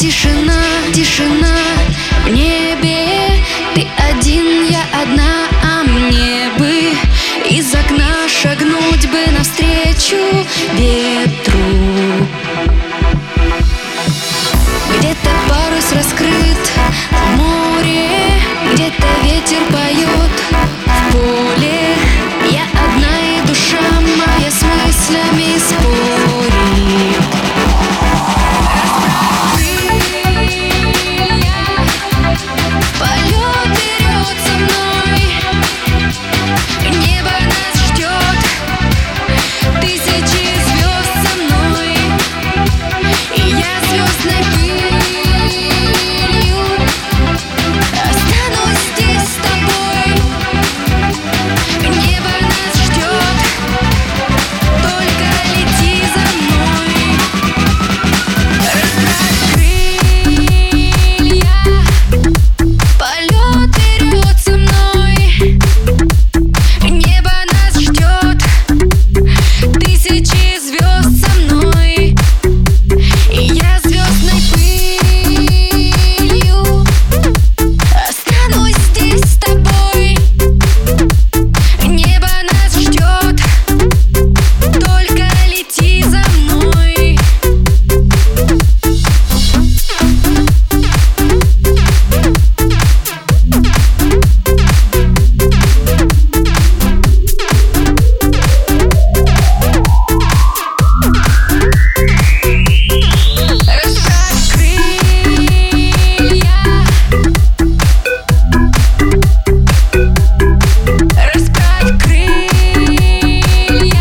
тишина, тишина в небе. Ты один, я одна, а мне бы из окна шагнуть бы навстречу ветру. Где-то парус раскрыт в море, где-то ветер поет в поле. Я одна, и душа моя с мыслями спорит. Полет берет со мной, небо нас ждет, тысячи звезд со мной, и я звездной пылью останусь здесь с тобой. Небо нас ждет, только лети за мной. Расправь крылья, полет берет со мной, небо нас ждет, тысячи звезд со мной, и я звездной пылью останусь здесь с тобой. Небо нас ждет, только лети за мной. Расправь крылья, расправь крылья.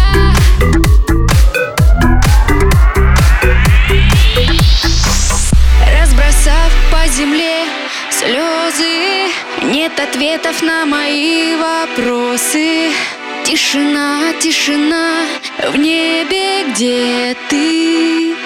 Разбросав по земле слезы, нет ответов на мои вопросы. Тишина, тишина в небе, где ты?